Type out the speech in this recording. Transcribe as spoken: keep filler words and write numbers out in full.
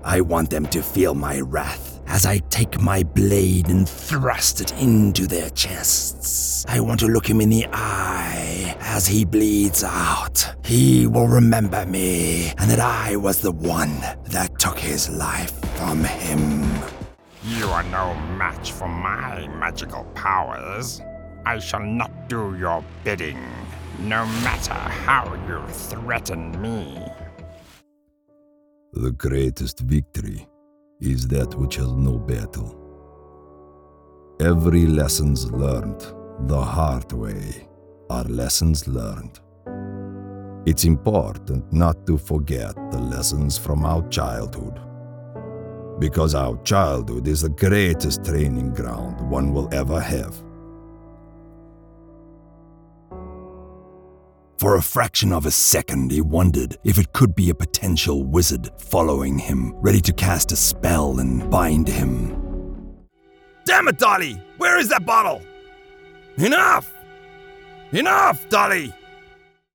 I want them to feel my wrath as I take my blade and thrust it into their chests. I want to look him in the eye as he bleeds out. He will remember me, and that I was the one that took his life from him. You are no match for my magical powers. I shall not do your bidding, no matter how you threaten me. The greatest victory is that which has no battle. Every lessons learned the hard way are lessons learned. It's important not to forget the lessons from our childhood, because our childhood is the greatest training ground one will ever have. For a fraction of a second, he wondered if it could be a potential wizard following him, ready to cast a spell and bind him. Damn it, Dolly! Where is that bottle? Enough! Enough, Dolly!